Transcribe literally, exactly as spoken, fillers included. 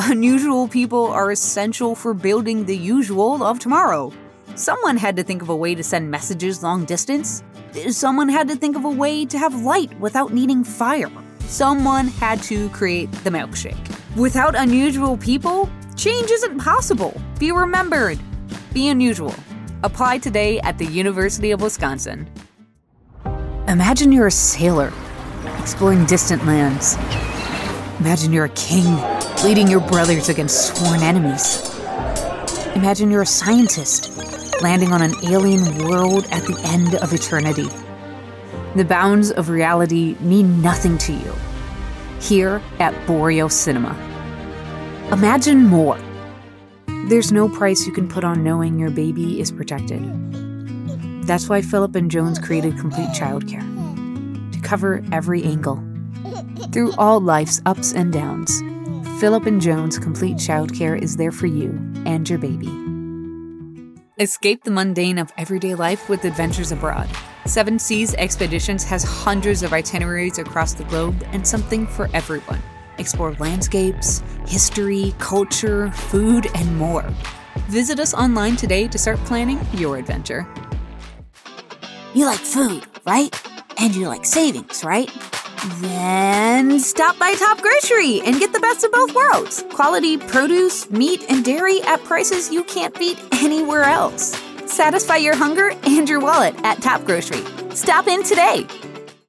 Unusual people are essential for building the usual of tomorrow. Someone had to think of a way to send messages long distance. Someone had to think of a way to have light without needing fire. Someone had to create the milkshake. Without unusual people, change isn't possible. Be remembered. Be unusual. Apply today at the University of Wisconsin. Imagine you're a sailor, exploring distant lands. Imagine you're a king, leading your brothers against sworn enemies. Imagine you're a scientist, landing on an alien world at the end of eternity. The bounds of reality mean nothing to you. Here at Boreal Cinema. Imagine more. There's no price you can put on knowing your baby is protected. That's why Philip and Jones created Complete Childcare, to cover every angle. Through all life's ups and downs, Philip and Jones Complete Childcare is there for you and your baby. Escape the mundane of everyday life with adventures abroad. Seven Seas Expeditions has hundreds of itineraries across the globe and something for everyone. Explore landscapes, history, culture, food, and more. Visit us online today to start planning your adventure. You like food, right? And you like savings, right? Then stop by Top Grocery and get the best of both worlds. Quality produce, meat, and dairy at prices you can't beat anywhere else. Satisfy your hunger and your wallet at Top Grocery. Stop in today.